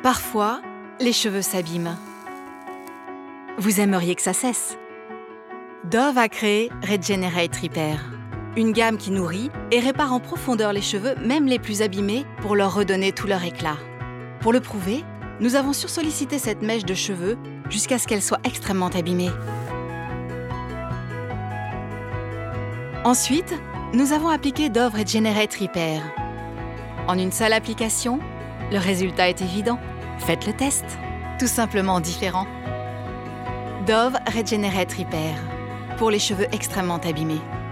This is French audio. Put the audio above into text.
Parfois, les cheveux s'abîment. Vous aimeriez que ça cesse? Dove a créé Regenerate Repair, une gamme qui nourrit et répare en profondeur les cheveux, même les plus abîmés, pour leur redonner tout leur éclat. Pour le prouver, nous avons sursollicité cette mèche de cheveux jusqu'à ce qu'elle soit extrêmement abîmée. Ensuite, nous avons appliqué Dove Regenerate Repair. En une seule application, le résultat est évident. Faites le test. Tout simplement différent. Dove Regenerate Repair, pour les cheveux extrêmement abîmés.